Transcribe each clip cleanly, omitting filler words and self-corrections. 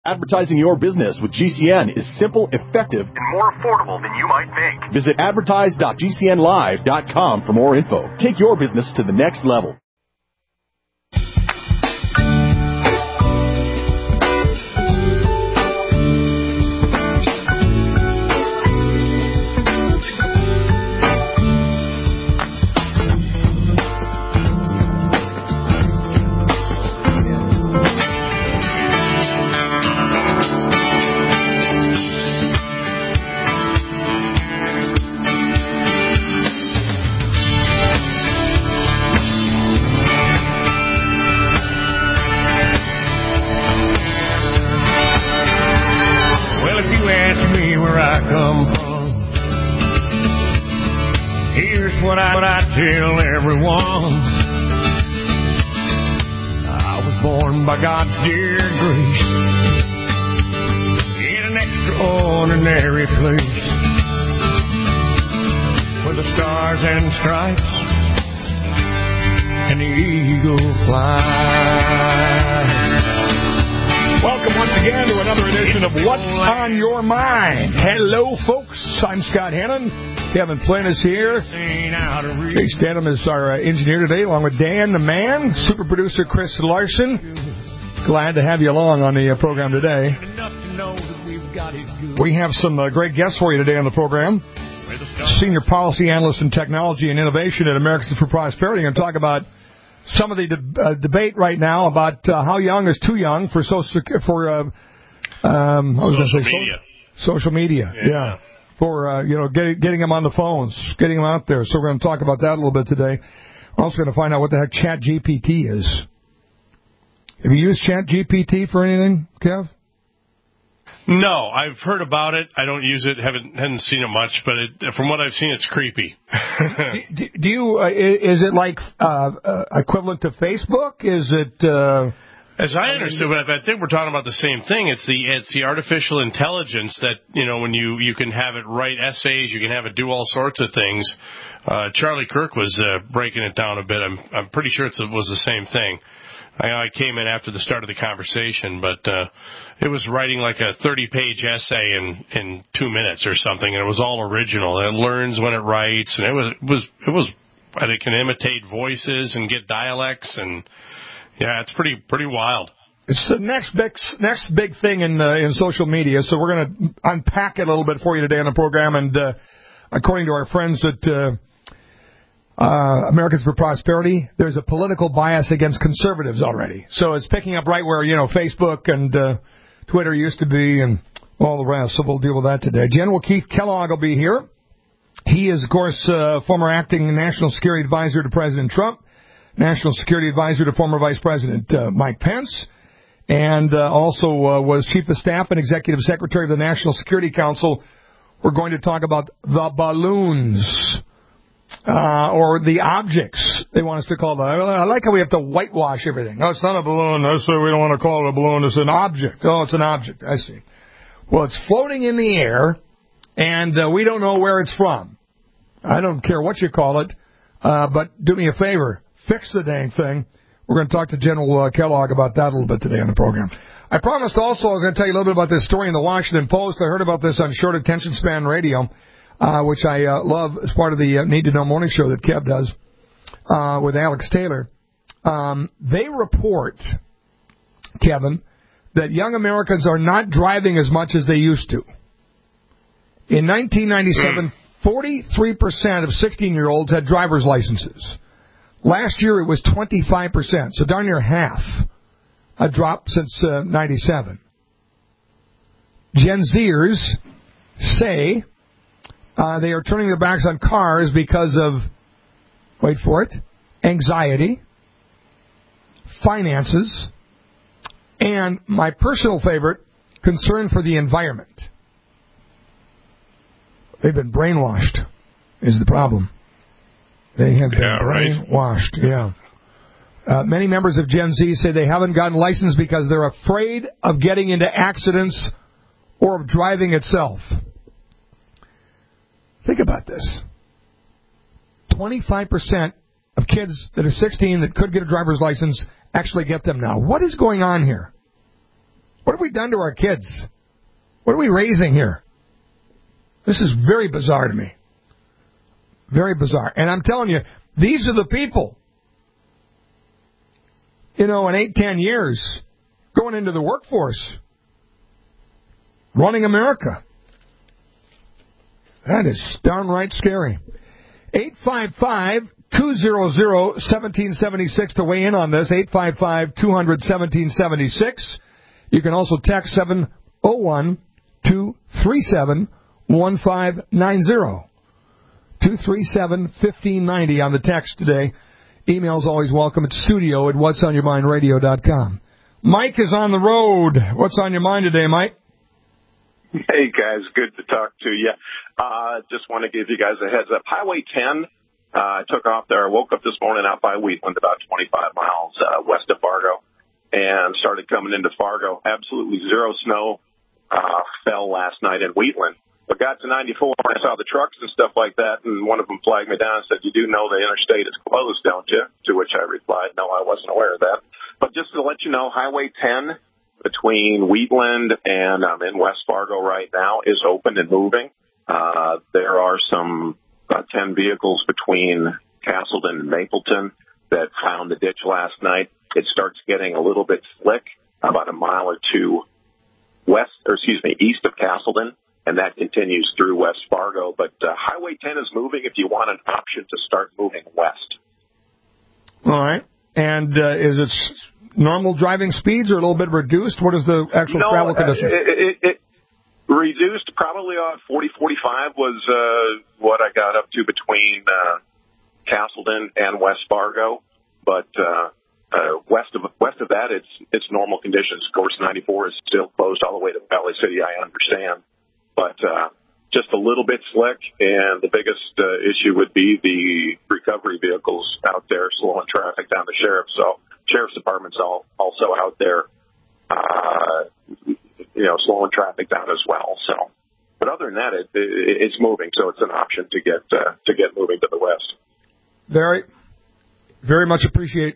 Advertising your business with GCN is simple, effective, and more affordable than you might think. Visit advertise.gcnlive.com for more info. Take your business to the next level. Tell everyone I was born by God's dear grace in an extraordinary place where the stars and stripes and the eagle fly. Welcome once again to another edition of What's on Your Mind. Hello, folks. I'm Scott Hannon. Kevin Flynn is here. Chase Denham is our engineer today, along with Dan the Man, super producer Chris Larson. Glad to have you along on the program today. We have some great guests for you today on the program. Senior Policy Analyst in Technology and Innovation at Americans for Prosperity. Going to talk about some of the debate right now about how young is too young for social media. Yeah. For, getting them on the phones, getting them out there. So we're going to talk about that a little bit today. We're also going to find out what the heck ChatGPT is. Have you used ChatGPT for anything, Kev? No, I've heard about it. I don't use it. Haven't seen it much, but from what I've seen, it's creepy. Do you? Is it like equivalent to Facebook? Is it? As I understood it, I think we're talking about the same thing. It's the artificial intelligence that, when you can have it write essays, you can have it do all sorts of things. Charlie Kirk was breaking it down a bit. I'm pretty sure it was the same thing. I came in after the start of the conversation, but it was writing like a 30-page essay in 2 minutes or something, and it was all original. And it learns when it writes, and it was it can imitate voices and get dialects and. Yeah, it's pretty wild. It's the next big thing in social media, so we're going to unpack it a little bit for you today on the program. And according to our friends at Americans for Prosperity, there's a political bias against conservatives already. So it's picking up right where Facebook and Twitter used to be, and all the rest. So we'll deal with that today. General Keith Kellogg will be here. He is, of course, former acting National Security Advisor to President Trump. National Security Advisor to former Vice President Mike Pence, and also was Chief of Staff and Executive Secretary of the National Security Council. We're going to talk about the balloons, or the objects they want us to call them. I like how we have to whitewash everything. No, it's not a balloon. No, so we don't want to call it a balloon. It's an object. Oh, it's an object. I see. Well, it's floating in the air, and we don't know where it's from. I don't care what you call it, but do me a favor. Fix the dang thing. We're going to talk to General Kellogg about that a little bit today on the program. I promised also I was going to tell you a little bit about this story in the Washington Post. I heard about this on Short Attention Span Radio, which I love as part of the Need to Know Morning Show that Kev does with Alex Taylor. They report, Kevin, that young Americans are not driving as much as they used to. In 1997, 43% of 16-year-olds had driver's licenses. Last year, it was 25%, so darn near half, a drop since 97. Gen Zers say they are turning their backs on cars because of, wait for it, anxiety, finances, and my personal favorite, concern for the environment. They've been brainwashed, is the problem. They have been brainwashed, many members of Gen Z say they haven't gotten licensed because they're afraid of getting into accidents or of driving itself. Think about this. 25% of kids that are 16 that could get a driver's license actually get them now. What is going on here? What have we done to our kids? What are we raising here? This is very bizarre to me. Very bizarre. And I'm telling you, these are the people, in 8-10 years, going into the workforce, running America. That is downright scary. 855-200-1776 to weigh in on this. 855-200-1776. You can also text 701-237-1590. 237-1590 on the text today. Email's always welcome at studio@whatsonyourmindradio.com. Mike is on the road. What's on your mind today, Mike? Hey, guys. Good to talk to you. Just want to give you guys a heads up. Highway 10, I took off there. I woke up this morning out by Wheatland, about 25 miles west of Fargo, and started coming into Fargo. Absolutely zero snow fell last night in Wheatland. But got to 94, and I saw the trucks and stuff like that, and one of them flagged me down and said, "You do know the interstate is closed, don't you?" To which I replied, "No, I wasn't aware of that." But just to let you know, Highway 10 between Wheatland and I'm in West Fargo right now is open and moving. There are some 10 vehicles between Castleton and Mapleton that found the ditch last night. It starts getting a little bit slick about a mile or two east of Castleton, and that continues through West Fargo. But Highway 10 is moving if you want an option to start moving west. All right. And is it normal driving speeds or a little bit reduced? What is the actual travel conditions? It reduced probably on 40-45 was what I got up to between Castleton and West Fargo. But west of that, it's normal conditions. Of course, 94 is still closed all the way to Valley City, I understand. But just a little bit slick, and the biggest issue would be the recovery vehicles out there slowing traffic down the sheriff's. So sheriff's department's also out there, slowing traffic down as well. So, but other than that, it's moving, so it's an option to get moving to the west. Very, very much appreciate.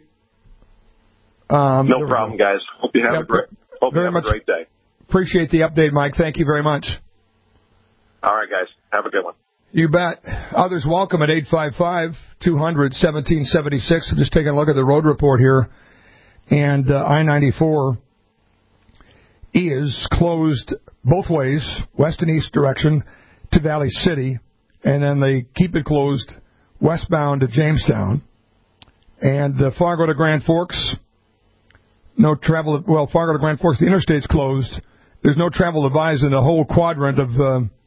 No problem, guys. Hope you have a great day. Appreciate the update, Mike. Thank you very much. All right, guys. Have a good one. You bet. Others welcome at 855-200-1776. I'm just taking a look at the road report here. And I-94 is closed both ways, west and east direction, to Valley City. And then they keep it closed westbound to Jamestown. And Fargo to Grand Forks, no travel. Well, Fargo to Grand Forks, the interstate's closed. There's no travel advised in the whole quadrant of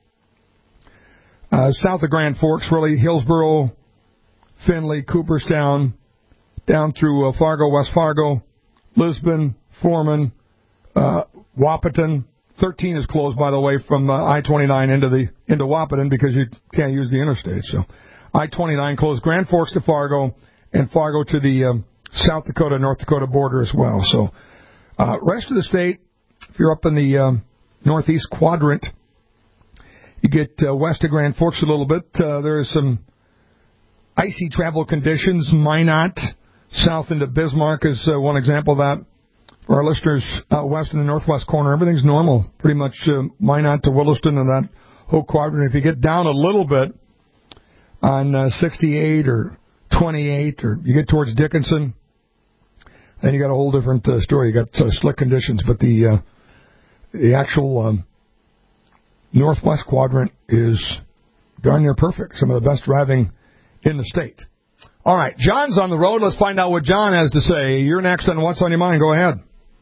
south of Grand Forks, really, Hillsboro, Findlay, Cooperstown, down through Fargo, West Fargo, Lisbon, Foreman, Wahpeton. 13 is closed, by the way, from I-29 into Wahpeton because you can't use the interstate. So I-29 closed Grand Forks to Fargo and Fargo to the South Dakota, North Dakota border as well. So rest of the state, if you're up in the northeast quadrant, you get west of Grand Forks a little bit. There is some icy travel conditions. Minot, south into Bismarck is one example of that. For our listeners out west in the northwest corner, everything's normal. Pretty much Minot to Williston and that whole quadrant. If you get down a little bit on 68 or 28, or you get towards Dickinson, then you got a whole different story. You got slick conditions, but the actual northwest quadrant is darn near perfect. Some of the best driving in the state. All right, John's on the road. Let's find out what John has to say. You're next on What's on Your Mind. Go ahead.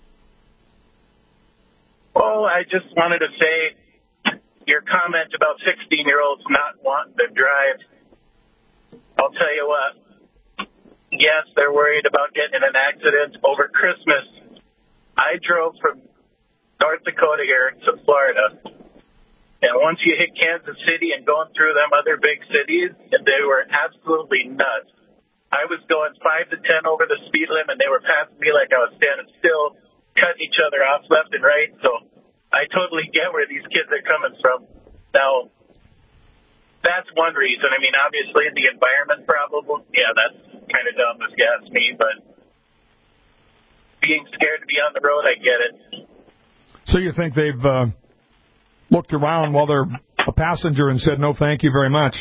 Well, I just wanted to say your comment about 16-year-olds not wanting to drive. I'll tell you what. Yes, they're worried about getting in an accident. Over Christmas, I drove from North Dakota here to Florida. And once you hit Kansas City and going through them other big cities, they were absolutely nuts. I was going 5 to 10 over the speed limit, and they were passing me like I was standing still, cutting each other off left and right. So I totally get where these kids are coming from. Now, that's one reason. I mean, obviously, the environment problem, yeah, that's kind of dumb if you ask me. But being scared to be on the road, I get it. So you think they've looked around while they're a passenger and said, no, thank you very much?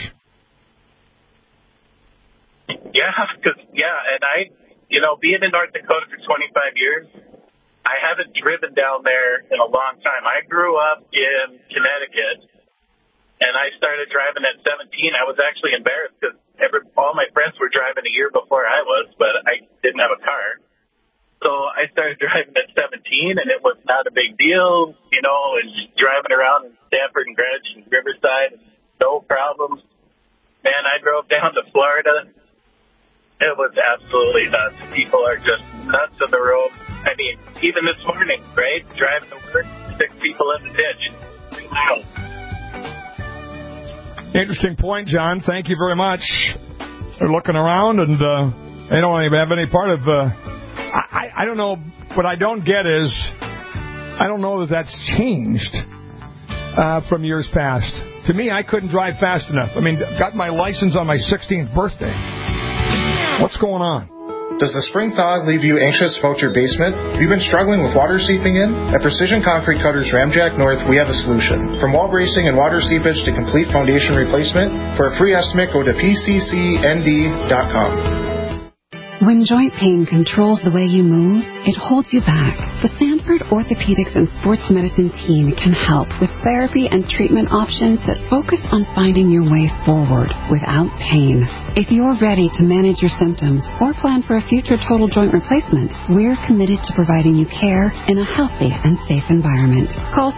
Yeah, and I, being in North Dakota for 25 years, I haven't driven down there in a long time. I grew up in Connecticut, and I started driving at 17. I was actually embarrassed because all my friends were driving a year before I was, but I didn't have a car. So I started driving at 17, and it was not a big deal, and driving around in Stanford and Greenwich and Riverside, no problems. Man, I drove down to Florida. It was absolutely nuts. People are just nuts on the road. I mean, even this morning, right? Driving to work, 6 people in the ditch. Wow. Interesting point, John. Thank you very much. They're looking around, and they don't have any part of... I don't know. What I don't get is, I don't know that that's changed from years past. To me, I couldn't drive fast enough. I mean, got my license on my 16th birthday. What's going on? Does the spring thaw leave you anxious about your basement? Have you been struggling with water seeping in? At Precision Concrete Cutters Ramjack North, we have a solution. From wall bracing and water seepage to complete foundation replacement, for a free estimate, go to pccnd.com. When joint pain controls the way you move, it holds you back. The Sanford Orthopedics and Sports Medicine team can help with therapy and treatment options that focus on finding your way forward without pain. If you're ready to manage your symptoms or plan for a future total joint replacement, we're committed to providing you care in a healthy and safe environment. Call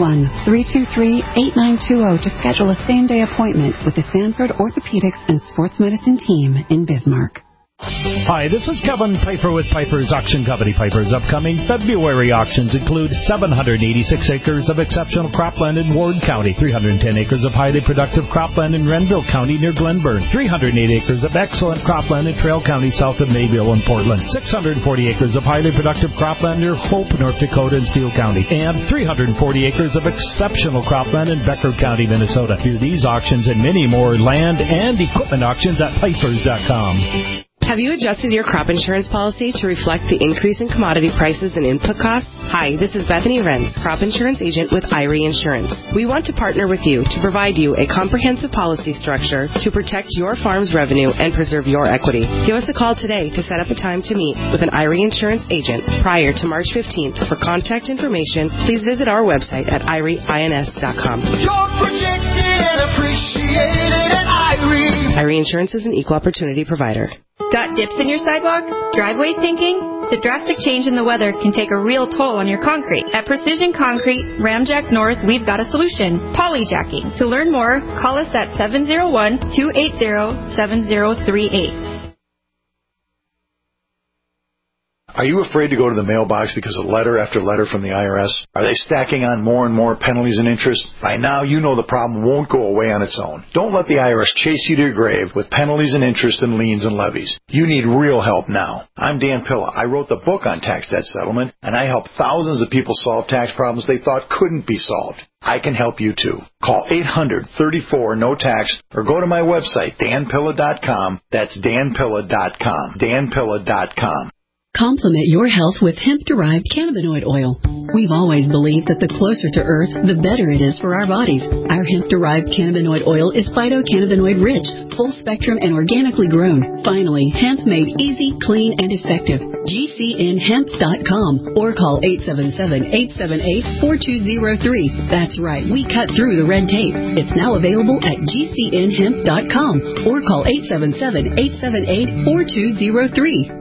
701-323-8920 to schedule a same-day appointment with the Sanford Orthopedics and Sports Medicine team in Bismarck. Hi, this is Kevin Piper with Piper's Auction Company. Piper's upcoming February auctions include 786 acres of exceptional cropland in Ward County, 310 acres of highly productive cropland in Renville County near Glenburn, 308 acres of excellent cropland in Trail County south of Mayville and Portland, 640 acres of highly productive cropland near Hope, North Dakota and Steele County, and 340 acres of exceptional cropland in Becker County, Minnesota. View these auctions and many more land and equipment auctions at Pipers.com. Have you adjusted your crop insurance policy to reflect the increase in commodity prices and input costs? Hi, this is Bethany Renz, crop insurance agent with IRE Insurance. We want to partner with you to provide you a comprehensive policy structure to protect your farm's revenue and preserve your equity. Give us a call today to set up a time to meet with an IRE Insurance agent prior to March 15th. For contact information, please visit our website at IREINS.com. You're protected and appreciated at IRE. IRE Insurance is an equal opportunity provider. Got dips in your sidewalk? Driveway sinking? The drastic change in the weather can take a real toll on your concrete. At Precision Concrete, Ramjack North, we've got a solution. Polyjacking. To learn more, call us at 701-280-7038. Are you afraid to go to the mailbox because of letter after letter from the IRS? Are they stacking on more and more penalties and interest? By now, you know the problem won't go away on its own. Don't let the IRS chase you to your grave with penalties and interest and liens and levies. You need real help now. I'm Dan Pilla. I wrote the book on tax debt settlement, and I help thousands of people solve tax problems they thought couldn't be solved. I can help you too. Call 800-34-NO-TAX or go to my website, danpilla.com. That's danpilla.com. danpilla.com. Complement your health with hemp-derived cannabinoid oil. We've always believed that the closer to Earth, the better it is for our bodies. Our hemp-derived cannabinoid oil is phytocannabinoid-rich, full-spectrum, and organically grown. Finally, hemp made easy, clean, and effective. GCNhemp.com or call 877-878-4203. That's right, we cut through the red tape. It's now available at GCNhemp.com or call 877-878-4203.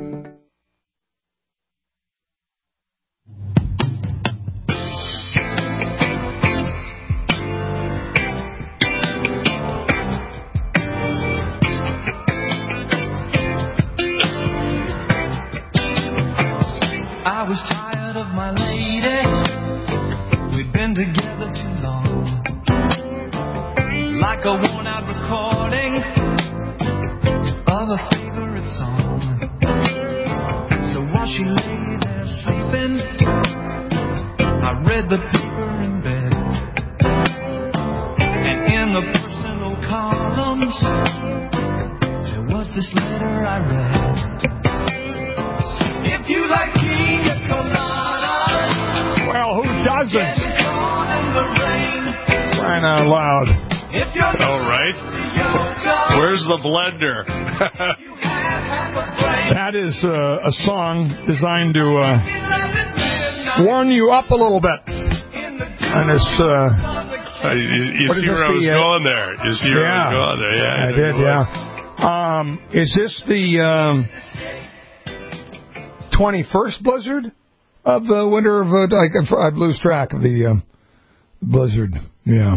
I was tired of my lady. We'd been together too long. Like a worn-out recording of a favorite song. So while she lay there sleeping, I read the paper in bed. And in the personal columns, there was this letter I read. If you like pina colada. Well, who doesn't? isn't. Crying out loud. All right. Where's the blender? That is a song designed to warm you up a little bit. And it's... you see where I was going there. You see where I was going there. Yeah, I did, yeah. Is this the 21st blizzard of the winter of... I lose track of the blizzard. Yeah.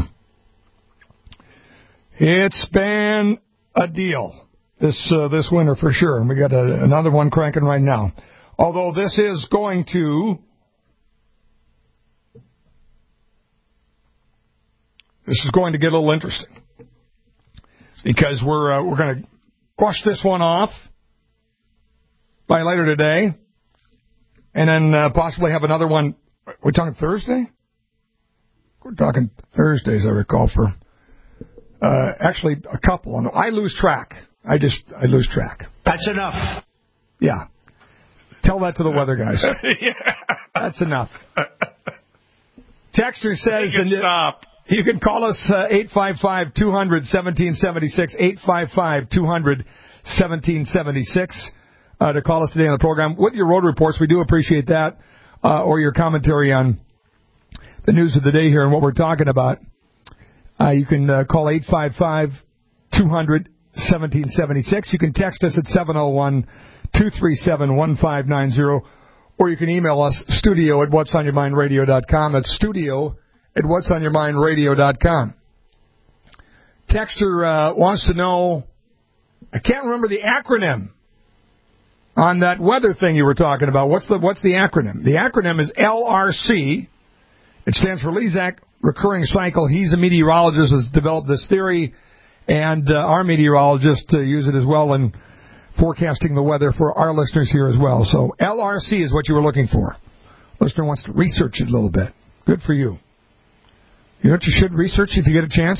It's been a deal this winter for sure. And we got another one cranking right now. Although this is going to... This is going to get a little interesting because we're going to wash this one off by later today, and then possibly have another one. We're talking Thursday. We're talking Thursday, as I recall. For actually a couple. I lose track. I lose track. That's enough. Yeah. Tell that to the weather guys. That's enough. Texter says, stop. You can call us 855-200-1776, 855-200-1776 to call us today on the program with your road reports. We do appreciate that, or your commentary on the news of the day here and what we're talking about. You can call 855-200-1776. You can text us at 701-237-1590, or you can email us, studio@whatsonyourmindradio.com. That's studio@whatsonyourmindradio.com. Texter wants to know, I can't remember the acronym on that weather thing you were talking about. What's the acronym? The acronym is LRC. It stands for Lezak Recurring Cycle. He's a meteorologist, has developed this theory, and our meteorologists use it as well in forecasting the weather for our listeners here as well. So LRC is what you were looking for. Listener wants to research it a little bit. Good for you. You know what you should research if you get a chance?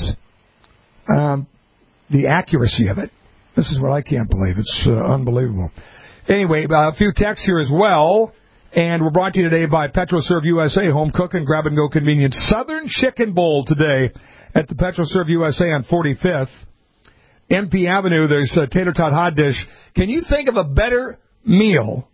The accuracy of it. This is what I can't believe. It's unbelievable. Anyway, a few texts here as well. And we're brought to you today by PetroServe USA, home cooking, grab-and-go convenience. Southern Chicken Bowl today at the PetroServe USA on 45th. MP Avenue, there's a tater tot hot dish. Can you think of a better meal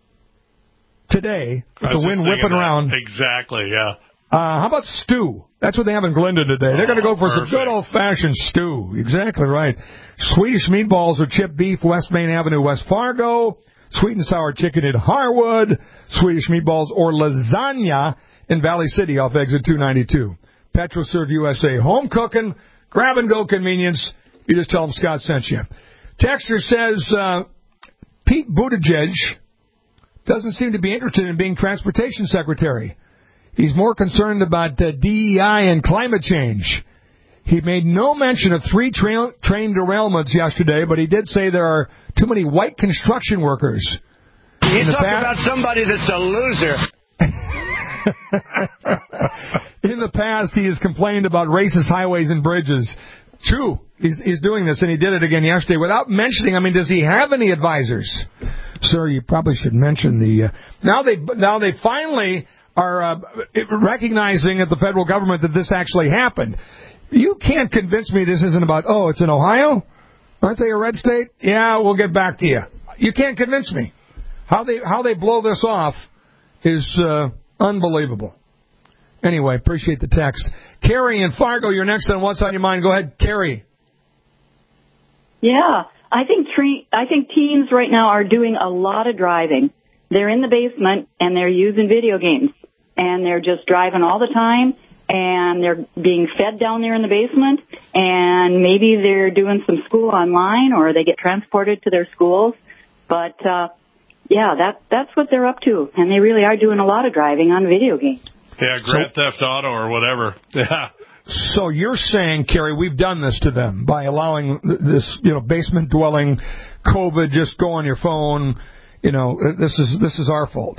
today with the wind whipping around? Exactly, yeah. How about stew? That's what they have in Glendon today. They're going to go for some good old-fashioned stew. Exactly right. Swedish meatballs or chipped beef, West Main Avenue, West Fargo. Sweet and sour chicken in Harwood. Swedish meatballs or lasagna in Valley City off exit 292. PetroServe USA. Home cooking, grab-and-go convenience. You just tell them Scott sent you. Texter says Pete Buttigieg doesn't seem to be interested in being transportation secretary. He's more concerned about DEI and climate change. He made no mention of 3 train derailments yesterday, but he did say there are too many white construction workers. You talk about somebody that's a loser. In the past, he has complained about racist highways and bridges. True, he's doing this, and he did it again yesterday without mentioning. I mean, does he have any advisors? Sir, you probably should mention the. Now they finally are recognizing at the federal government that this actually happened. You can't convince me this isn't about, it's in Ohio? Aren't they a red state? Yeah, we'll get back to you. You can't convince me. How they blow this off is unbelievable. Anyway, appreciate the text. Carrie in Fargo, you're next on What's on Your Mind. Go ahead, Carrie. Yeah, I think teens right now are doing a lot of driving. They're in the basement, and they're using video games. And they're just driving all the time. And they're being fed down there in the basement, and maybe they're doing some school online, or they get transported to their schools. But, that's what they're up to, and they really are doing a lot of driving on video games. Yeah, Grand Theft Auto or whatever. Yeah. So you're saying, Kerry, we've done this to them by allowing this, basement dwelling, COVID, just go on your phone. This is our fault.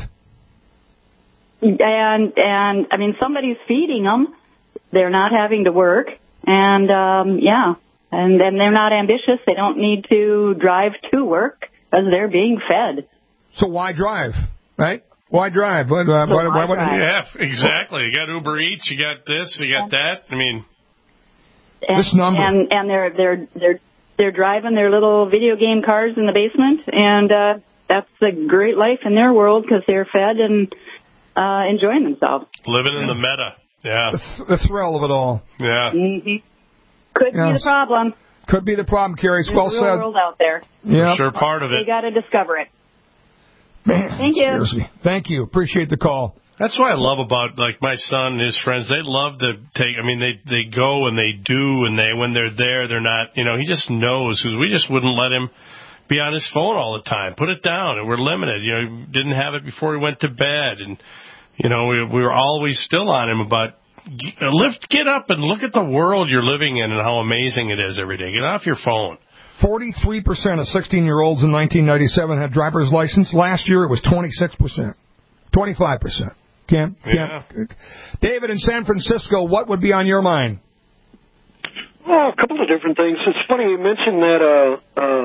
And I mean, somebody's feeding them. They're not having to work. And, and then they're not ambitious. They don't need to drive to work because they're being fed. So why drive, right? Why drive? Why yeah, exactly. You got Uber Eats, you got this, you got that. I mean, this number. And they're driving their little video game cars in the basement, and that's a great life in their world because they're fed and enjoying themselves. Living in the meta. Yeah. The thrill of it all. Yeah. Mm-hmm. Could be the problem. Could be the problem, Carrie. It's well said. There's a real world out there. Yeah. Sure, part of it. You got to discover it. Man, thank you. Seriously. Thank you. Appreciate the call. That's what I love about, like, my son and his friends. They love to take, I mean, they go and they do, and when they're there, they're not, he just knows, because we just wouldn't let him be on his phone all the time. Put it down, and we're limited. Didn't have it before he went to bed, and, we were always still on him about, get up and look at the world you're living in and how amazing it is every day. Get off your phone. 43% of 16-year-olds in 1997 had driver's license. Last year it was 26%. 25%. Cam? David in San Francisco, what would be on your mind? Well, a couple of different things. It's funny you mentioned that,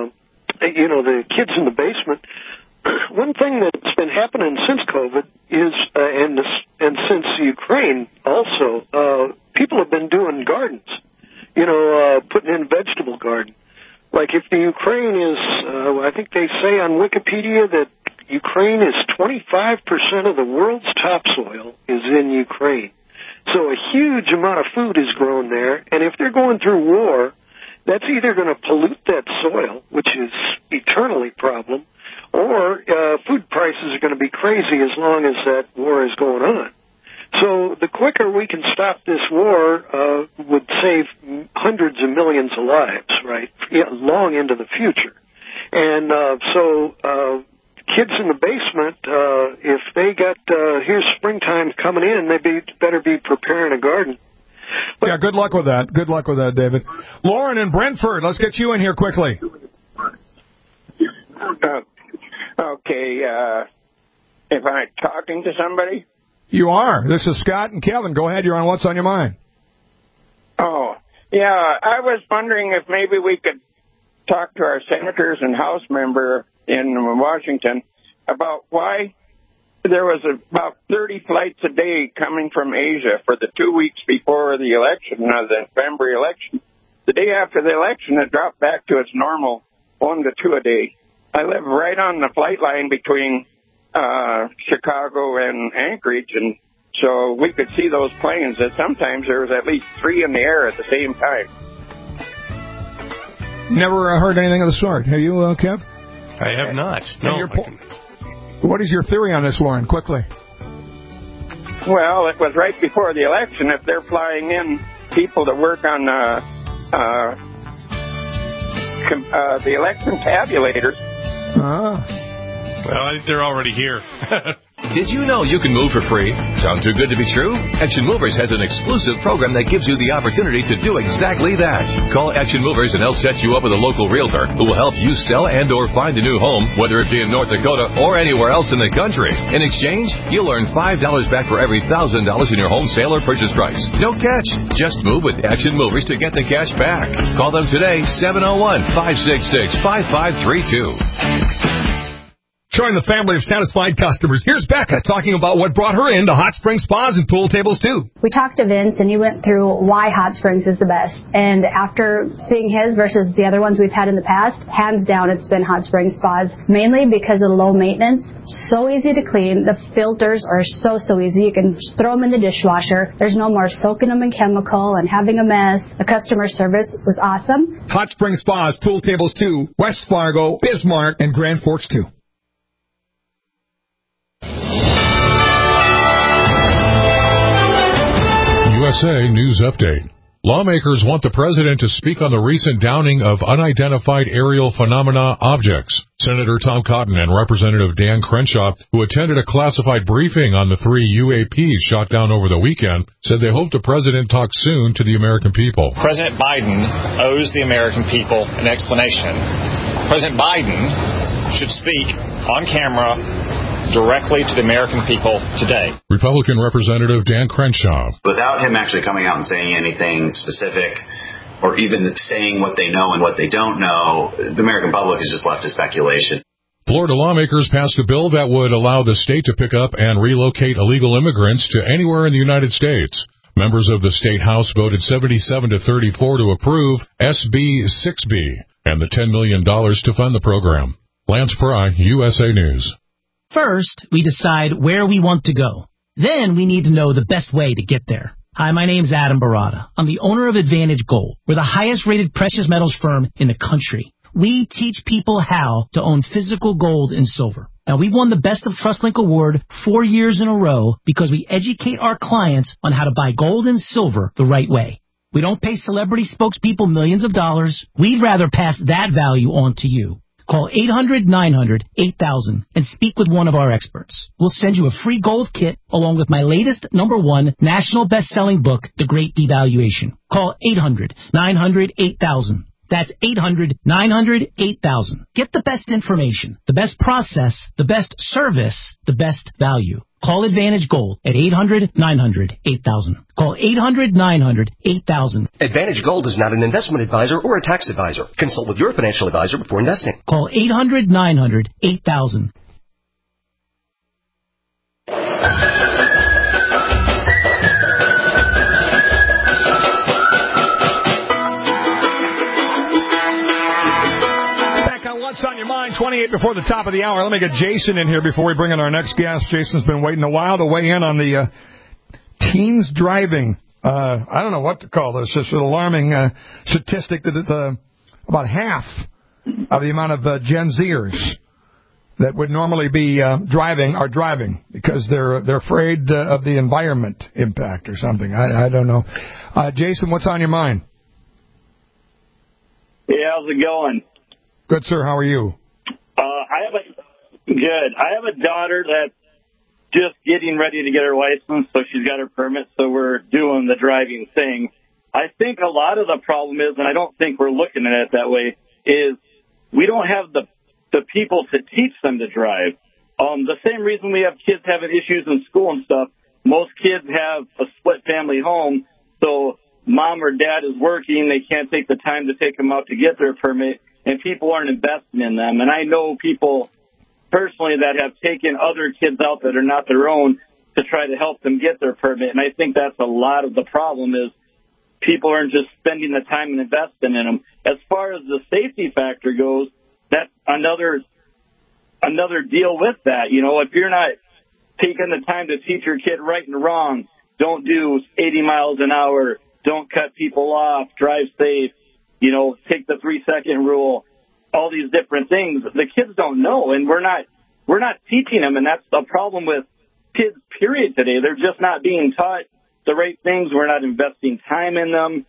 the kids in the basement. One thing that's been happening since COVID is, and since Ukraine also, people have been doing gardens, putting in vegetable garden. Like if the Ukraine is, I think they say on Wikipedia that Ukraine is 25% of the world's topsoil is in Ukraine. So a huge amount of food is grown there, and if they're going through war, that's either going to pollute that soil, which is eternally a problem, or food prices are going to be crazy as long as that war is going on. So the quicker we can stop this war would save hundreds of millions of lives, right, long into the future. And so kids in the basement, if they got, here's springtime coming in, they better be preparing a garden. Yeah, good luck with that. Good luck with that, David. Lauren in Brentford, let's get you in here quickly. Okay, if I'm talking to somebody? You are. This is Scott and Kevin. Go ahead. You're on What's on Your Mind. Oh, yeah. I was wondering if maybe we could talk to our senators and House member in Washington about why there was about 30 flights a day coming from Asia for the 2 weeks before the election, the November election. The day after the election, it dropped back to its normal 1 to 2 a day. I live right on the flight line between Chicago and Anchorage, and so we could see those planes that sometimes there was at least 3 in the air at the same time. Never heard anything of the sort. Have you, Kev? I have not. No. What is your theory on this, Lauren? Quickly. Well, it was right before the election. If they're flying in people to work on the election tabulators. Well, I think they're already here. Did you know you can move for free? Sound too good to be true? Action Movers has an exclusive program that gives you the opportunity to do exactly that. Call Action Movers and they'll set you up with a local realtor who will help you sell and or find a new home, whether it be in North Dakota or anywhere else in the country. In exchange, you'll earn $5 back for every $1,000 in your home sale or purchase price. No catch. Just move with Action Movers to get the cash back. Call them today, 701-566-5532. Join the family of satisfied customers. Here's Becca talking about what brought her into Hot Springs Spas and pool tables, too. We talked to Vince, and he went through why Hot Springs is the best. And after seeing his versus the other ones we've had in the past, hands down, it's been Hot Springs Spas, mainly because of the low maintenance. So easy to clean. The filters are so easy. You can just throw them in the dishwasher. There's no more soaking them in chemical and having a mess. The customer service was awesome. Hot Springs Spas, pool tables, too. West Fargo, Bismarck, and Grand Forks, too. USA News Update. Lawmakers want the president to speak on the recent downing of unidentified aerial phenomena objects. Senator Tom Cotton and Representative Dan Crenshaw, who attended a classified briefing on the 3 UAPs shot down over the weekend, said they hope the president talks soon to the American people. President Biden owes the American people an explanation. President Biden should speak on camera directly to the American people today. Republican Representative Dan Crenshaw. Without him actually coming out and saying anything specific or even saying what they know and what they don't know, the American public is just left to speculation. Florida lawmakers passed a bill that would allow the state to pick up and relocate illegal immigrants to anywhere in the United States. Members of the state House voted 77 to 34 to approve SB 6B and the $10 million to fund the program. Lance Fry, USA News. First, we decide where we want to go. Then we need to know the best way to get there. Hi, my name's Adam Barada. I'm the owner of Advantage Gold. We're the highest-rated precious metals firm in the country. We teach people how to own physical gold and silver. Now, we've won the Best of TrustLink Award 4 years in a row because we educate our clients on how to buy gold and silver the right way. We don't pay celebrity spokespeople millions of dollars. We'd rather pass that value on to you. Call 800-900-8000 and speak with one of our experts. We'll send you a free gold kit along with my latest #1 national best-selling book, The Great Devaluation. Call 800-900-8000. That's 800-900-8000. Get the best information, the best process, the best service, the best value. Call Advantage Gold at 800-900-8000. Call 800-900-8000. Advantage Gold is not an investment advisor or a tax advisor. Consult with your financial advisor before investing. Call 800-900-8000. What's on your mind? 28 before the top of the hour. Let me get Jason in here before we bring in our next guest. Jason's been waiting a while to weigh in on the teens driving. I don't know what to call this. It's an alarming statistic that about half of the amount of Gen Zers that would normally be driving are driving because they're afraid of the environment impact or something. I don't know. Jason, what's on your mind? Hey, how's it going? Good, sir. How are you? Good. I have a daughter that's just getting ready to get her license, so she's got her permit, so we're doing the driving thing. I think a lot of the problem is, and I don't think we're looking at it that way, is we don't have the people to teach them to drive. The same reason we have kids having issues in school and stuff, most kids have a split family home, so mom or dad is working, they can't take the time to take them out to get their permit, and people aren't investing in them. And I know people personally that have taken other kids out that are not their own to try to help them get their permit. And I think that's a lot of the problem is people aren't just spending the time and investing in them. As far as the safety factor goes, that's another deal with that. You know, if you're not taking the time to teach your kid right and wrong, don't do 80 miles an hour, don't cut people off, drive safe, you know, take the 3-second rule, all these different things. The kids don't know, and we're not teaching them, and that's the problem with kids, period, today. They're just not being taught the right things. We're not investing time in them.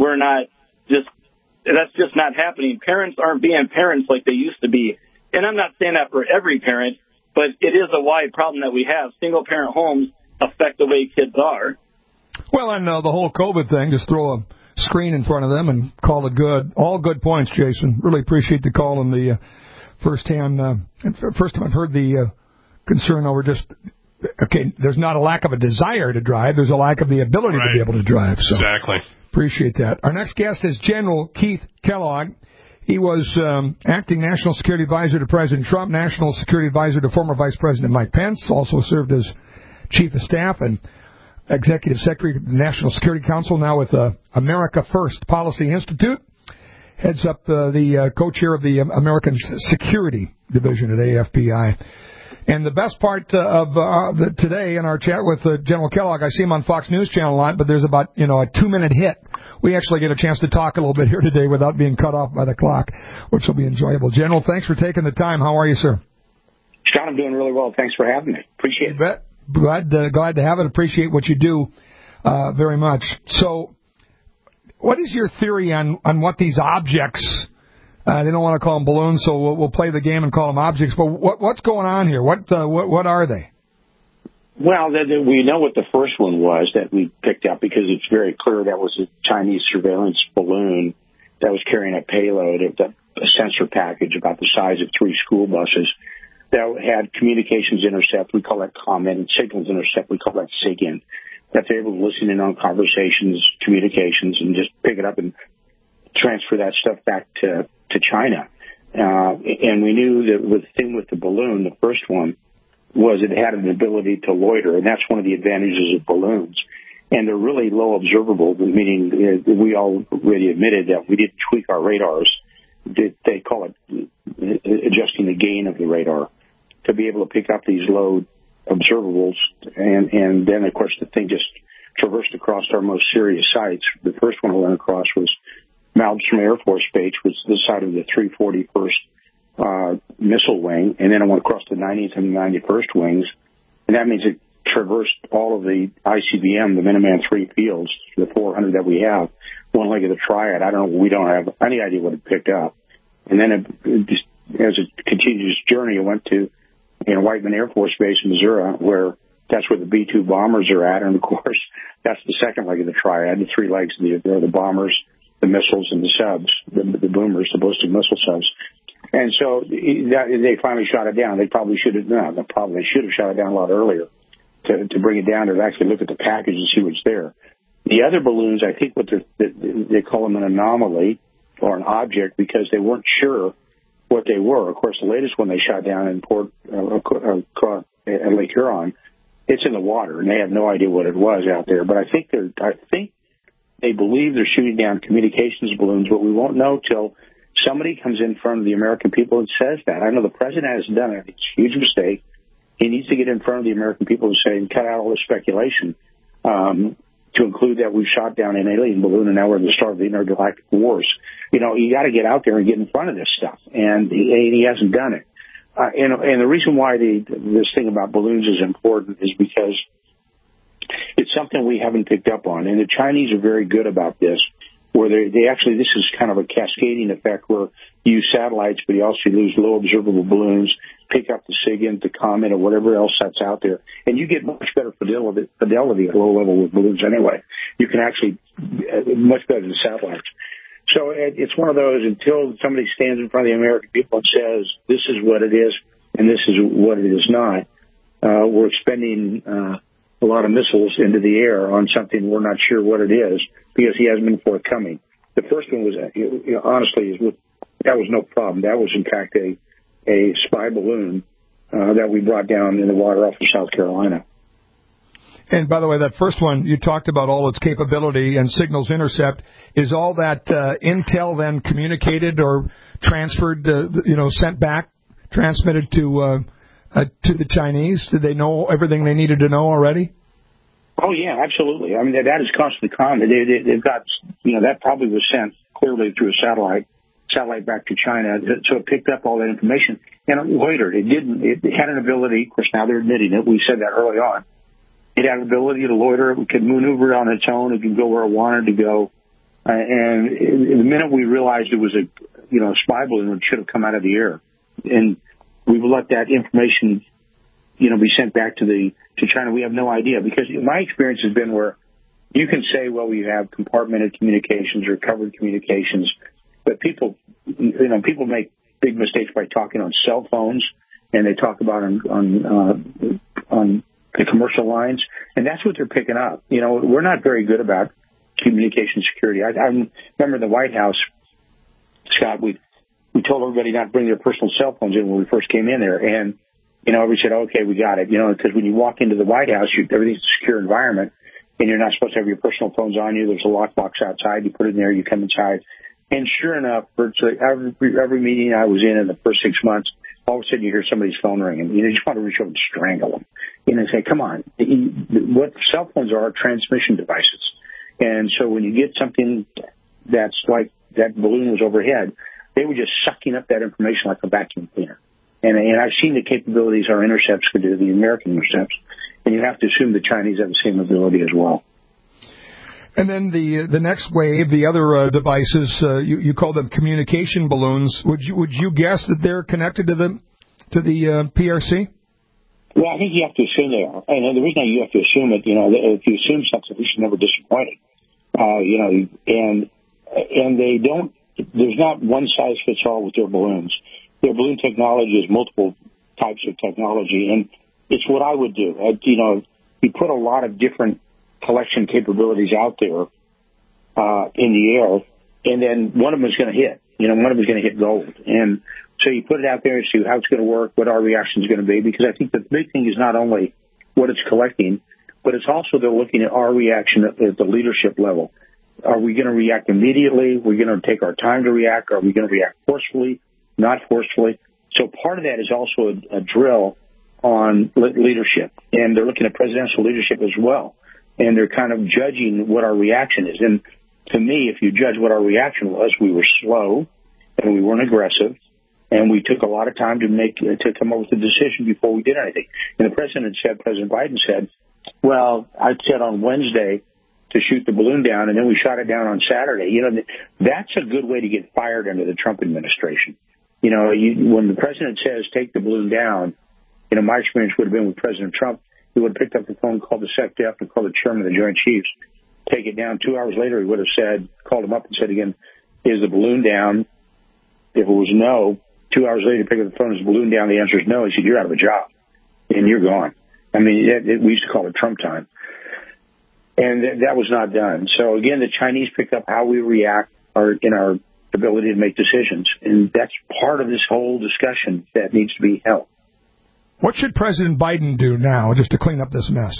That's just not happening. Parents aren't being parents like they used to be. And I'm not saying that for every parent, but it is a wide problem that we have. Single-parent homes affect the way kids are. Well, and the whole COVID thing, just throw a screen in front of them and call it good. All good points, Jason. Really appreciate the call and the first time I've heard the concern over just, okay, there's not a lack of a desire to drive, there's a lack of the ability to be able to drive. So exactly. Appreciate that. Our next guest is General Keith Kellogg. He was acting National Security Advisor to President Trump, National Security Advisor to former Vice President Mike Pence, also served as Chief of Staff and Executive Secretary of the National Security Council, now with America First Policy Institute. Heads up the co-chair of the American Security Division at AFPI. And the best part of today in our chat with General Kellogg, I see him on Fox News Channel a lot, but there's about, a 2-minute hit. We actually get a chance to talk a little bit here today without being cut off by the clock, which will be enjoyable. General, thanks for taking the time. How are you, sir? John, I'm doing really well. Thanks for having me. Appreciate it. You bet. Glad to have it. Appreciate what you do very much. So what is your theory on what these objects, they don't want to call them balloons, so we'll play the game and call them objects, but what's going on here? What are they? Well, we know what the first one was that we picked up because it's very clear that was a Chinese surveillance balloon that was carrying a payload, a sensor package about the size of 3 school buses. That had communications intercept, we call that comment, and signals intercept, we call that SIGINT. That's able to listen in on conversations, communications, and just pick it up and transfer that stuff back to China. And we knew that the thing with the balloon, the first one, was it had an ability to loiter, and that's one of the advantages of balloons. And they're really low observable, meaning we already admitted that we didn't tweak our radars. They call it adjusting the gain of the radar to be able to pick up these low observables. And then, of course, the thing just traversed across our most serious sites. The first one I went across was Malmstrom Air Force Base, which is the site of the 341st missile wing, and then I went across the 90th and 91st wings, and that means it traversed all of the ICBM, the Minuteman III fields, the 400 that we have, one leg of the triad. We don't have any idea what it picked up. And then it just, as it continued its journey, it went to Whiteman Air Force Base in Missouri, where that's where the B-2 bombers are at, and of course, that's the second leg of the triad, the three legs, the bombers, the missiles, and the subs, the boomers, the ballistic missile subs. And so they finally shot it down. They probably should have shot it down a lot earlier to bring it down to actually look at the package and see what's there. The other balloons, I think they call them an anomaly or an object because they weren't sure what they were. Of course, the latest one they shot down in at Lake Huron, it's in the water, and they have no idea what it was out there. But I think they believe they're shooting down communications balloons, but we won't know till somebody comes in front of the American people and says that. I know the president hasn't done it. It's a huge mistake. He needs to get in front of the American people and say, and cut out all this speculation, to include that we've shot down an alien balloon and now we're in the start of the intergalactic wars. You got to get out there and get in front of this stuff, and he hasn't done it. And the reason why this thing about balloons is important is because it's something we haven't picked up on, and the Chinese are very good about this, where they actually, this is kind of a cascading effect where you use satellites, but you also lose low observable balloons, pick up the SIGINT, the COMET, or whatever else that's out there, and you get much better fidelity at low level with balloons anyway. You can actually, much better than satellites. So it's one of those, until somebody stands in front of the American people and says, this is what it is and this is what it is not, we're expending a lot of missiles into the air on something we're not sure what it is because he hasn't been forthcoming. The first one was, honestly, that was no problem. That was, in fact, a spy balloon that we brought down in the water off of South Carolina. And by the way, that first one, you talked about all its capability and signals intercept. Is all that intel then communicated or transferred, sent back, transmitted to the Chinese? Did they know everything they needed to know already? Oh, yeah, absolutely. I mean, that is constantly common. They've got, that probably was sent clearly through a satellite back to China, so it picked up all that information. And it loitered. It had an ability, of course, now they're admitting it. We said that early on. It had an ability to loiter. It could maneuver on its own. It could go where it wanted to go. And the minute we realized it was a spy balloon, it should have come out of the air. And we would let that information, be sent back to China. We have no idea, because my experience has been where you can say, well, we have compartmented communications or covered communications, but people make big mistakes by talking on cell phones, and they talk about on the commercial lines, and that's what they're picking up. We're not very good about communication security. I remember the White House, Scott, we told everybody not to bring their personal cell phones in when we first came in there, and everybody said, okay, we got it, because when you walk into the White House, everything's a secure environment, and you're not supposed to have your personal phones on you. There's a lockbox outside. You put it in there, you come inside. And sure enough, virtually every meeting I was in the first 6 months, all of a sudden you hear somebody's phone ringing. You just want to reach over and strangle them. And say, come on. What cell phones are transmission devices. And so when you get something that's like that balloon was overhead, they were just sucking up that information like a vacuum cleaner. And I've seen the capabilities our intercepts could do, the American intercepts. And you have to assume the Chinese have the same ability as well. And then the next wave, the other devices, you call them communication balloons. Would you guess that they're connected to the PRC? Well, I think you have to assume they are. And the reason you have to assume it, if you assume something, you should never disappoint it. And they don't. There's not one size fits all with their balloons. Their balloon technology is multiple types of technology, and it's what I would do. You put a lot of different collection capabilities out there in the air, and then one of them is going to hit. You know, one of them is going to hit gold. And so you put it out there and see how it's going to work, what our reaction is going to be, because I think the big thing is not only what it's collecting, but it's also they're looking at our reaction at the leadership level. Are we going to react immediately? Are we going to take our time to react? Are we going to react forcefully, not forcefully? So part of that is also a drill on leadership, and they're looking at presidential leadership as well, and they're kind of judging what our reaction is. And to me, if you judge what our reaction was, we were slow and we weren't aggressive, and we took a lot of time to come up with a decision before we did anything. And President Biden said, well, I said on Wednesday to shoot the balloon down, and then we shot it down on Saturday. You know, that's a good way to get fired under the Trump administration. You know, when the president says take the balloon down, you know, my experience would have been with President Trump, he would have picked up the phone, called the SecDef, and called the chairman of the Joint Chiefs, take it down. 2 hours later, he would have called him up and said again, is the balloon down? If it was no, 2 hours later, he picked up the phone, is the balloon down? The answer is no. He said, you're out of a job, and you're gone. I mean, we used to call it Trump time. And that was not done. So, again, the Chinese picked up how we react in our ability to make decisions. And that's part of this whole discussion that needs to be held. What should President Biden do now just to clean up this mess?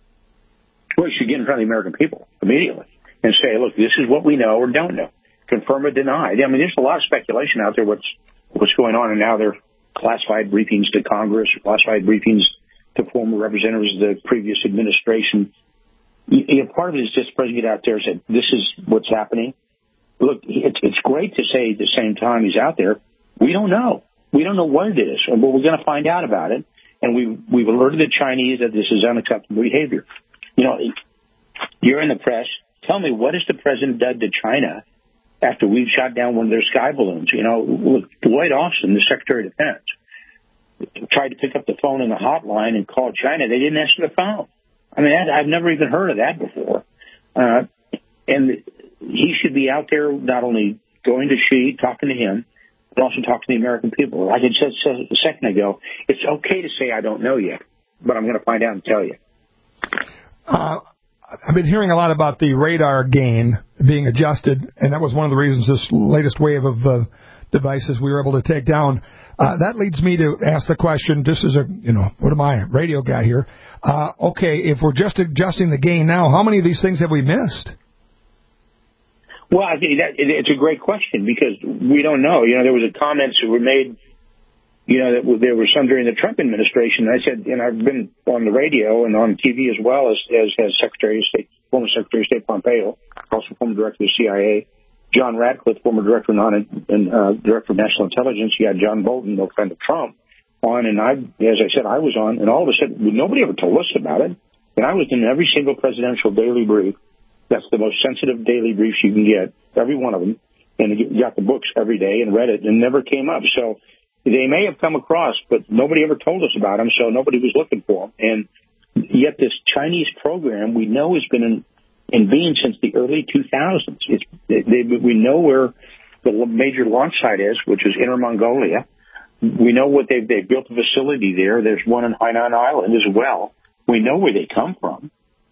Well, he should get in front of the American people immediately and say, look, this is what we know or don't know. Confirm or deny. I mean, there's a lot of speculation out there what's going on, and now they're classified briefings to Congress, or classified briefings to former representatives of the previous administration. Part of it is just the president get out there and say, this is what's happening. Look, it's great to say at the same time he's out there, we don't know. We don't know what it is, but we're going to find out about it. And we've alerted the Chinese that this is unacceptable behavior. You know, you're in the press. Tell me, what has the president done to China after we've shot down one of their sky balloons? You know, look, Lloyd Austin, the Secretary of Defense, tried to pick up the phone in the hotline and call China. They didn't answer the phone. I mean, I've never even heard of that before. And he should be out there not only going to Xi, talking to him, but also talking to the American people. Like I said a second ago, it's okay to say I don't know yet, but I'm going to find out and tell you. I've been hearing a lot about the radar gain being adjusted, and that was one of the reasons this latest wave of devices we were able to take down. That leads me to ask the question, just as what am I, a radio guy here? Okay, if we're just adjusting the gain now, how many of these things have we missed? Well, I think it's a great question because we don't know. You know, there was a comments that were made, you know, that there were some during the Trump administration. I said, and I've been on the radio and on TV as well as Secretary of State, former Secretary of State Pompeo, also former Director of the CIA, John Ratcliffe, former Director and Director of National Intelligence. You had John Bolton, no friend of Trump, on, and as I said, I was on, and all of a sudden, nobody ever told us about it. And I was in every single presidential daily brief. That's the most sensitive daily briefs you can get, every one of them, and you got the books every day and read it, and never came up. So they may have come across, but nobody ever told us about them, so nobody was looking for them. And yet this Chinese program we know has been in being since the early 2000s. We know where the major launch site is, which is Inner Mongolia. We know what they've built a facility there. There's one in Hainan Island as well. We know where they come from.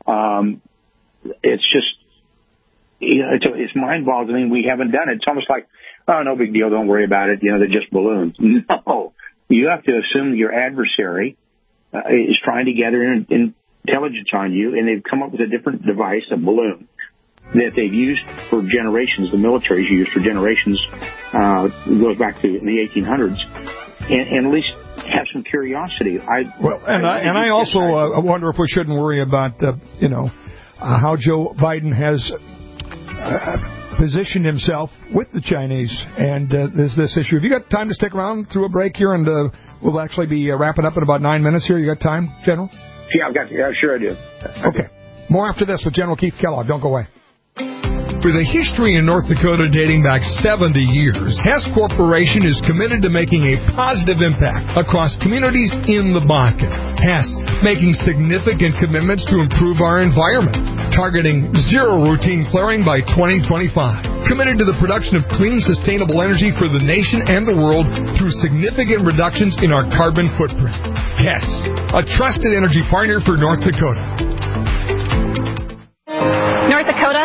It's just, you know, it's mind-boggling. We haven't done it. It's almost like, oh, no big deal. Don't worry about it. You know, they're just balloons. No, you have to assume your adversary is trying to gather intelligence on you, and they've come up with a different device, a balloon, that they've used for generations. The military's used for generations. It goes back to the 1800s, and at least have some curiosity. I also wonder if we shouldn't worry about how Joe Biden has positioned himself with the Chinese, and there's this issue. Have you got time to stick around through a break here, and we'll actually be wrapping up in about 9 minutes here? You got time, General? Yeah, sure I do. Okay. More after this with General Keith Kellogg. Don't go away. With a history in North Dakota dating back 70 years, Hess Corporation is committed to making a positive impact across communities in the Bakken. Hess making significant commitments to improve our environment, targeting zero routine flaring by 2025, committed to the production of clean, sustainable energy for the nation and the world through significant reductions in our carbon footprint. Hess, a trusted energy partner for North Dakota. North Dakota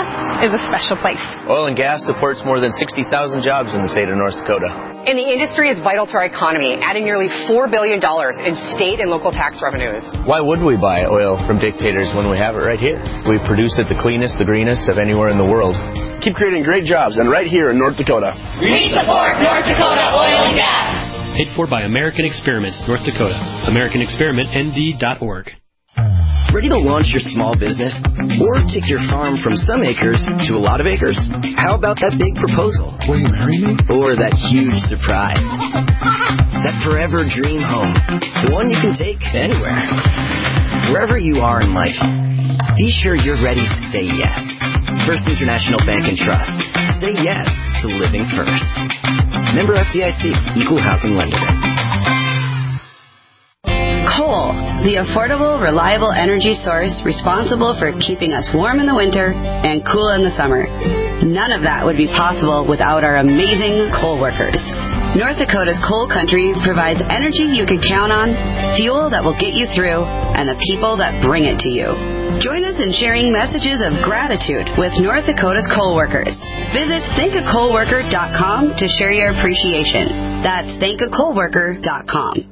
is a special place. Oil and gas supports more than 60,000 jobs in the state of North Dakota. And the industry is vital to our economy, adding nearly $4 billion in state and local tax revenues. Why would we buy oil from dictators when we have it right here? We produce it the cleanest, the greenest of anywhere in the world. Keep creating great jobs, and right here in North Dakota. We support North Dakota Oil and Gas. Paid for by American Experiments, North Dakota. AmericanExperimentND.org. Ready to launch your small business? Or take your farm from some acres to a lot of acres? How about that big proposal? Will you marry me? Or that huge surprise? That forever dream home. The one you can take anywhere. Wherever you are in life, be sure you're ready to say yes. First International Bank and Trust. Say yes to living first. Member FDIC, Equal Housing Lender. Coal, the affordable, reliable energy source responsible for keeping us warm in the winter and cool in the summer. None of that would be possible without our amazing coal workers. North Dakota's coal country provides energy you can count on, fuel that will get you through, and the people that bring it to you. Join us in sharing messages of gratitude with North Dakota's coal workers. Visit thankacoalworker.com to share your appreciation. That's thankacoalworker.com.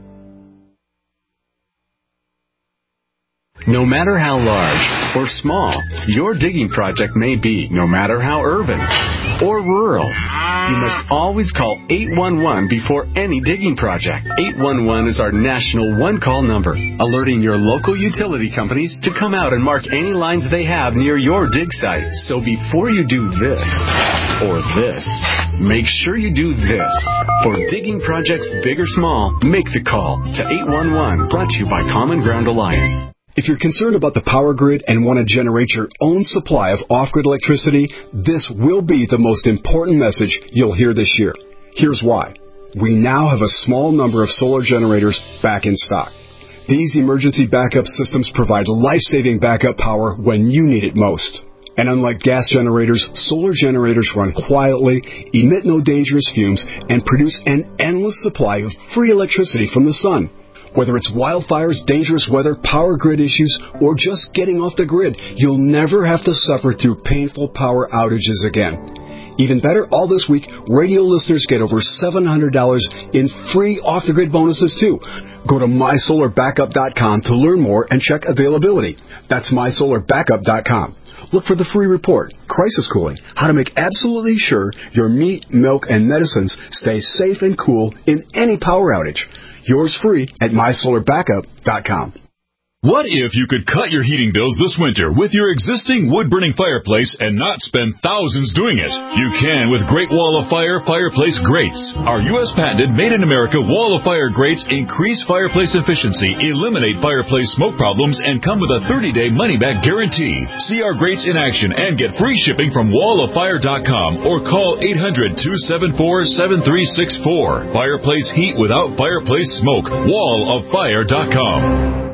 No matter how large or small your digging project may be, no matter how urban or rural, you must always call 811 before any digging project. 811 is our national one-call number, alerting your local utility companies to come out and mark any lines they have near your dig site. So before you do this or this, make sure you do this. For digging projects big or small, make the call to 811, brought to you by Common Ground Alliance. If you're concerned about the power grid and want to generate your own supply of off-grid electricity, this will be the most important message you'll hear this year. Here's why. We now have a small number of solar generators back in stock. These emergency backup systems provide life-saving backup power when you need it most. And unlike gas generators, solar generators run quietly, emit no dangerous fumes, and produce an endless supply of free electricity from the sun. Whether it's wildfires, dangerous weather, power grid issues, or just getting off the grid, you'll never have to suffer through painful power outages again. Even better, all this week, radio listeners get over $700 in free off-the-grid bonuses, too. Go to MySolarBackup.com to learn more and check availability. That's MySolarBackup.com. Look for the free report, Crisis Cooling, how to make absolutely sure your meat, milk, and medicines stay safe and cool in any power outage. Yours free at MySolarBackup.com. What if you could cut your heating bills this winter with your existing wood-burning fireplace and not spend thousands doing it? You can with Great Wall of Fire fireplace grates. Our U.S. patented made-in-America Wall of Fire grates increase fireplace efficiency, eliminate fireplace smoke problems, and come with a 30-day money-back guarantee. See our grates in action and get free shipping from wallofire.com or call 800-274-7364. Fireplace heat without fireplace smoke. Wallofire.com.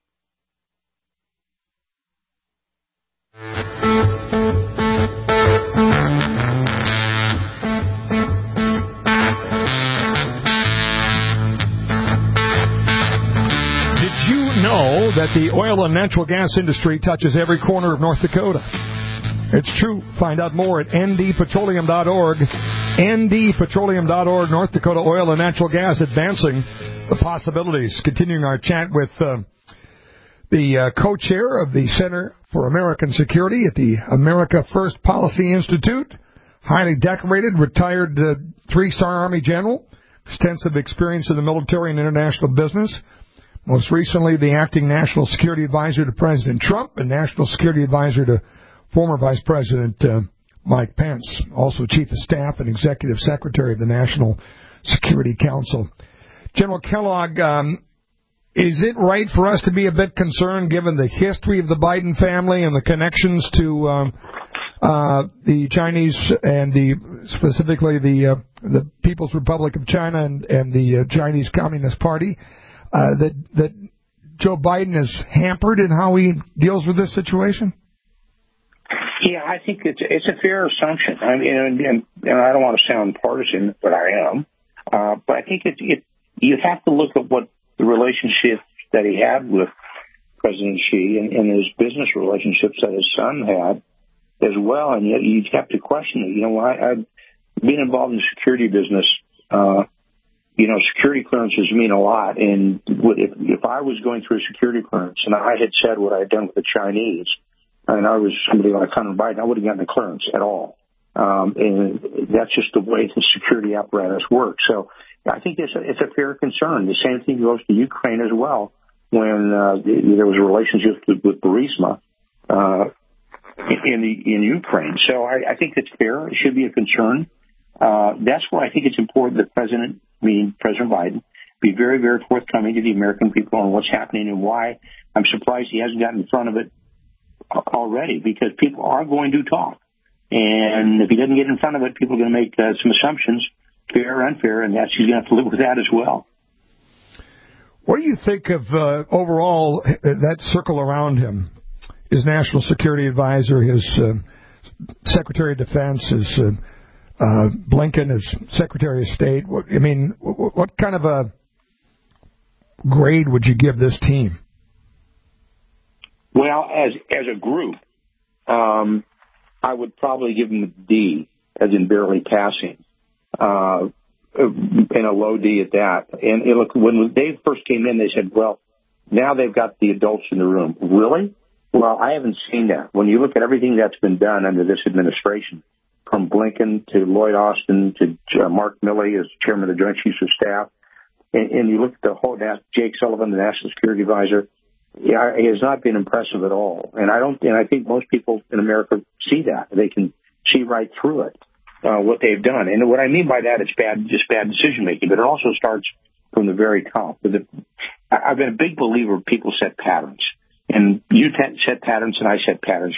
That the oil and natural gas industry touches every corner of North Dakota. It's true. Find out more at ndpetroleum.org. ndpetroleum.org. North Dakota Oil and Natural Gas advancing the possibilities. Continuing our chat with the co-chair of the Center for American Security at the America First Policy Institute, highly decorated, retired 3-star Army general, extensive experience in the military and international business. Most recently, the acting national security advisor to President Trump and national security advisor to former Vice President Mike Pence, also chief of staff and executive secretary of the National Security Council. General Kellogg, is it right for us to be a bit concerned given the history of the Biden family and the connections to the Chinese and specifically the People's Republic of China and the Chinese Communist Party? That Joe Biden is hampered in how he deals with this situation? Yeah, I think it's a fair assumption. I mean, and I don't want to sound partisan, but I am. But I think you have to look at what the relationship that he had with President Xi and his business relationships that his son had as well, and yet you have to question it. I've been involved in the security business. Security clearances mean a lot, and if I was going through a security clearance and I had said what I had done with the Chinese, and I was somebody like Hunter Biden, I wouldn't have gotten the clearance at all. And that's just the way the security apparatus works. So I think it's a fair concern. The same thing goes to Ukraine as well. When there was a relationship with Burisma in Ukraine. So I think it's fair. It should be a concern. That's why I think it's important that President Biden, be very, very forthcoming to the American people on what's happening and why. I'm surprised he hasn't gotten in front of it already, because people are going to talk. And if he doesn't get in front of it, people are going to make some assumptions, fair or unfair, and he's going to have to live with that as well. What do you think of overall that circle around him? His national security advisor, his Secretary of Defense, his Blinken, his Secretary of State. What kind of a grade would you give this team? Well, as a group, I would probably give them a D, as in barely passing, and a low D at that. And look, when they first came in, they said, well, now they've got the adults in the room. Really? Well, I haven't seen that. When you look at everything that's been done under this administration, from Blinken to Lloyd Austin to Mark Milley as chairman of the Joint Chiefs of Staff, and you look at the whole Jake Sullivan, the National Security Advisor, it has not been impressive at all. And I think most people in America see that. They can see right through it, what they've done. And what I mean by that, it's just bad decision making, but it also starts from the very top. I've been a big believer people set patterns. And you set patterns and I set patterns.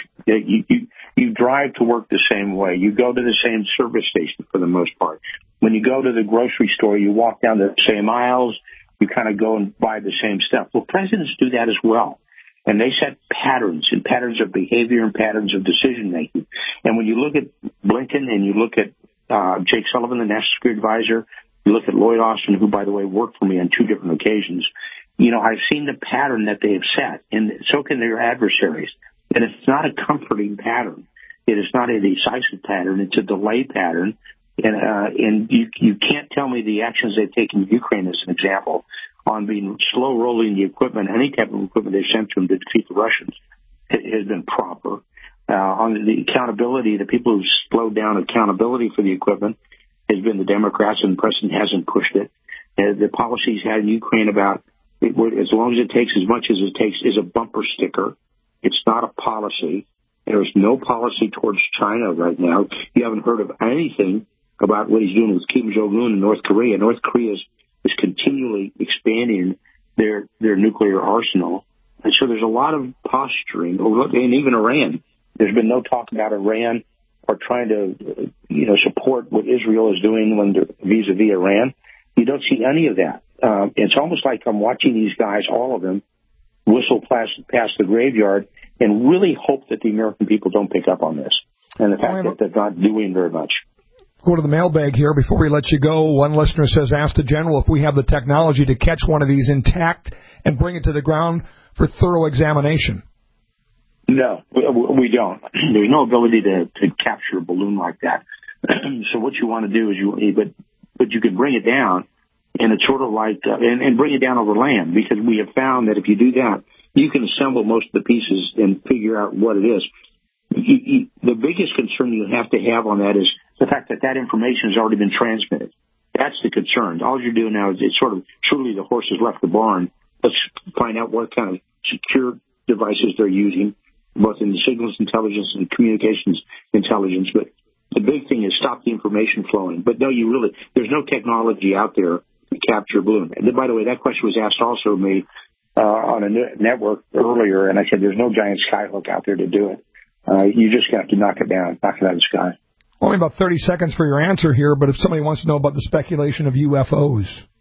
You drive to work the same way. You go to the same service station for the most part. When you go to the grocery store, you walk down the same aisles. You kind of go and buy the same stuff. Well, presidents do that as well. And they set patterns, and patterns of behavior and patterns of decision making. And when you look at Blinken and you look at Jake Sullivan, the National Security Advisor, you look at Lloyd Austin, who, by the way, worked for me on 2 different occasions, I've seen the pattern that they have set, and so can their adversaries. And it's not a comforting pattern. It is not a decisive pattern. It's a delay pattern. And you can't tell me the actions they've taken in Ukraine as an example on being slow rolling the equipment, any type of equipment they've sent to them to defeat the Russians, has been proper. On the accountability, the people who've slowed down accountability for the equipment has been the Democrats, and the president hasn't pushed it. The policies had in Ukraine about as long as it takes as much as it takes is a bumper sticker. It's not a policy. There's no policy towards China right now. You haven't heard of anything about what he's doing with Kim Jong-un in North Korea. North Korea is continually expanding their nuclear arsenal. And so there's a lot of posturing, and even Iran. There's been no talk about Iran or trying to, support what Israel is doing when they're vis-a-vis Iran. You don't see any of that. It's almost like I'm watching these guys, all of them, whistle past the graveyard and really hope that the American people don't pick up on this. And the fact that they're not doing very much. Go to the mailbag here before we let you go. One listener says, ask the general if we have the technology to catch one of these intact and bring it to the ground for thorough examination. No, we don't. There's no ability to capture a balloon like that. So what you want to do is but you can bring it down, and it's sort of like and bring it down over land, because we have found that if you do that, you can assemble most of the pieces and figure out what it is. The biggest concern you have to have on that is the fact that information has already been transmitted. That's the concern. All you're doing now is it's sort of truly the horse has left the barn. Let's find out what kind of secure devices they're using, both in the signals intelligence and communications intelligence. But the big thing is stop the information flowing. But no, there's no technology out there to capture a balloon. And by the way, that question was asked also of me on a network earlier, and I said there's no giant skyhook out there to do it. You just have to knock it down, knock it out of the sky. Only about 30 seconds for your answer here, but if somebody wants to know about the speculation of UFOs.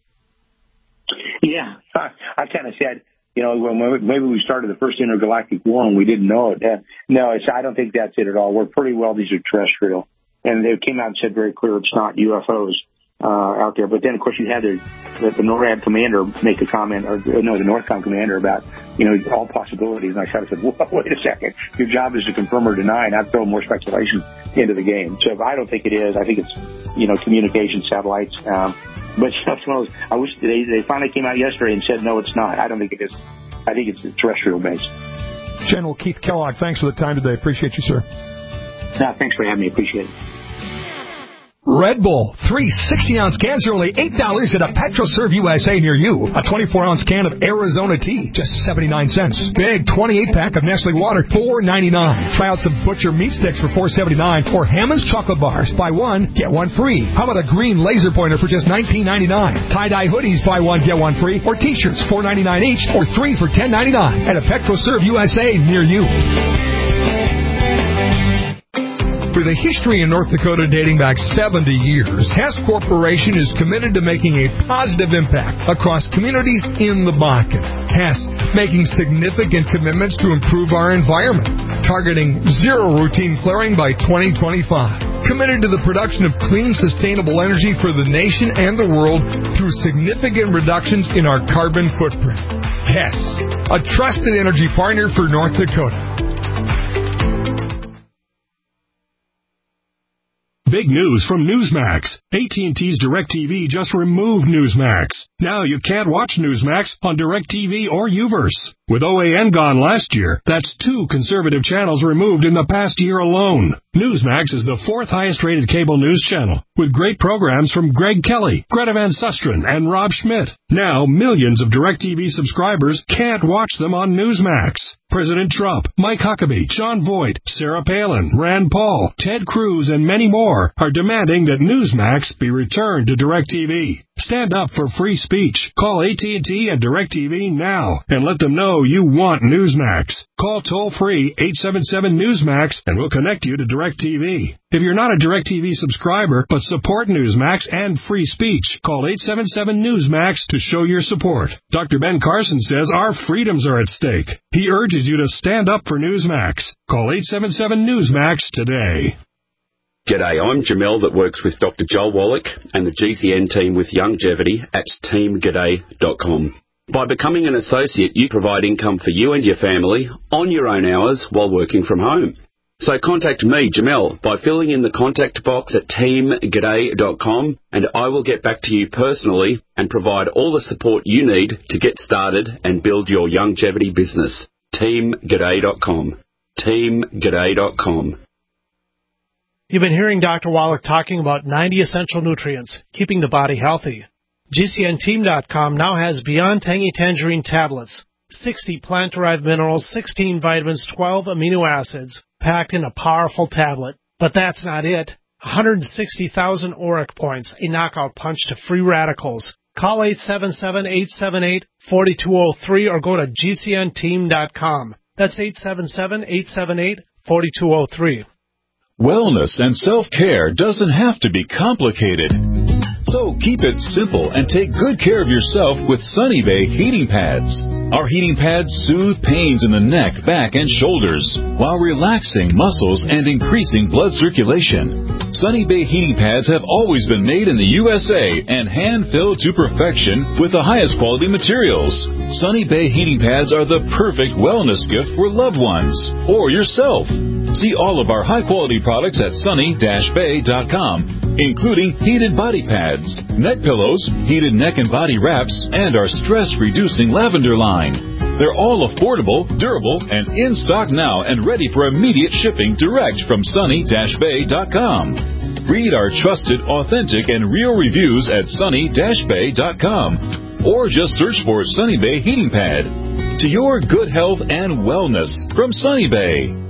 Yeah, I kind of said, maybe we started the first intergalactic war and we didn't know it. No, I don't think that's it at all. We're pretty well, these are terrestrial. And they came out and said very clear it's not UFOs. out there. But then, of course, you had the NORAD commander make a comment, the NORTHCOM commander about, all possibilities. And I kind of said, well, wait a second. Your job is to confirm or deny, not throw more speculation into the game. So I don't think it is. I think it's, communication satellites. But I wish they finally came out yesterday and said, no, it's not. I don't think it is. I think it's terrestrial based. General Keith Kellogg, thanks for the time today. Appreciate you, sir. No, thanks for having me. Appreciate it. Red Bull, 3 60-ounce cans are only $8 at a PetroServe USA near you. A 24-ounce can of Arizona tea, just 79 cents. Big 28-pack of Nestle water, $4.99. Try out some Butcher meat sticks for $4.79, or Hammond's chocolate bars. Buy one, get one free. How about a green laser pointer for just $19.99? Tie-dye hoodies, buy one, get one free, or T-shirts, $4.99 each, or 3 for $10.99 at a PetroServe USA near you. For the history in North Dakota dating back 70 years, Hess Corporation is committed to making a positive impact across communities in the Bakken. Hess making significant commitments to improve our environment, targeting zero routine flaring by 2025. Committed to the production of clean, sustainable energy for the nation and the world through significant reductions in our carbon footprint. Hess, a trusted energy partner for North Dakota. Big news from Newsmax. AT&T's DirecTV just removed Newsmax. Now you can't watch Newsmax on DirecTV or Uverse. With OAN gone last year, that's 2 conservative channels removed in the past year alone. Newsmax is the 4th highest-rated cable news channel, with great programs from Greg Kelly, Greta Van Susteren, and Rob Schmidt. Now, millions of DirecTV subscribers can't watch them on Newsmax. President Trump, Mike Huckabee, John Voight, Sarah Palin, Rand Paul, Ted Cruz, and many more are demanding that Newsmax be returned to DirecTV. Stand up for free speech. Call AT&T and DirecTV now and let them know you want Newsmax. Call toll-free 877-NEWSMAX and we'll connect you to DirecTV. If you're not a DirecTV subscriber but support Newsmax and free speech, call 877-NEWSMAX to show your support. Dr. Ben Carson says our freedoms are at stake. He urges you to stand up for Newsmax. Call 877-NEWSMAX today. G'day, I'm Jamel that works with Dr. Joel Wallach and the GCN team with Longevity at teamg'day.com. By becoming an associate, you provide income for you and your family on your own hours while working from home. So contact me, Jamel, by filling in the contact box at teamg'day.com and I will get back to you personally and provide all the support you need to get started and build your longevity business. teamg'day.com. teamg'day.com. You've been hearing Dr. Wallach talking about 90 essential nutrients, keeping the body healthy. GCNteam.com now has Beyond Tangy Tangerine tablets, 60 plant-derived minerals, 16 vitamins, 12 amino acids, packed in a powerful tablet. But that's not it. 160,000 ORAC points, a knockout punch to free radicals. Call 877-878-4203 or go to GCNteam.com. That's 877-878-4203. Wellness and self-care doesn't have to be complicated. So keep it simple and take good care of yourself with Sunny Bay heating pads. Our heating pads soothe pains in the neck, back, and shoulders while relaxing muscles and increasing blood circulation. Sunny Bay heating pads have always been made in the USA and hand-filled to perfection with the highest quality materials. Sunny Bay heating pads are the perfect wellness gift for loved ones or yourself. See all of our high-quality products at sunny-bay.com, including heated body pads, neck pillows, heated neck and body wraps, and our stress-reducing lavender line. They're all affordable, durable, and in stock now and ready for immediate shipping direct from sunny-bay.com. Read our trusted, authentic, and real reviews at sunny-bay.com, or just search for Sunny Bay Heating Pad. To your good health and wellness from Sunny Bay.